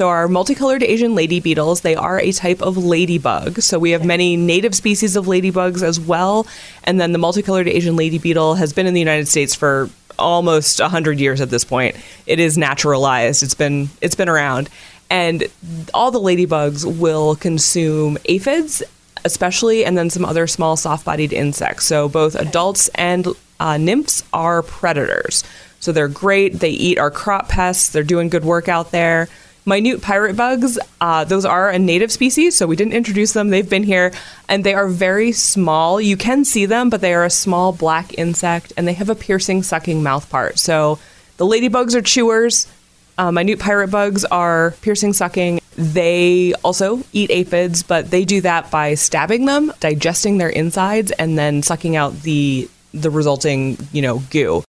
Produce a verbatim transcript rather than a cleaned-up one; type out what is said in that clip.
So our multicolored Asian lady beetles, they are a type of ladybug. So we have many native species of ladybugs as well. And then the multicolored Asian lady beetle has been in the United States for almost one hundred years at this point. It is naturalized. It's been it's been around. And all the ladybugs will consume aphids, especially, and then some other small soft-bodied insects. So both adults and uh, nymphs are predators. So they're great. They eat our crop pests. They're doing good work out there. Minute pirate bugs, uh, those are a native species, so we didn't introduce them. They've been here, and they are very small. You can see them, but they are a small black insect, and they have a piercing, sucking mouth part. So the ladybugs are chewers. Uh, minute pirate bugs are piercing, sucking. They also eat aphids, but they do that by stabbing them, digesting their insides, and then sucking out the the resulting, you know, goo.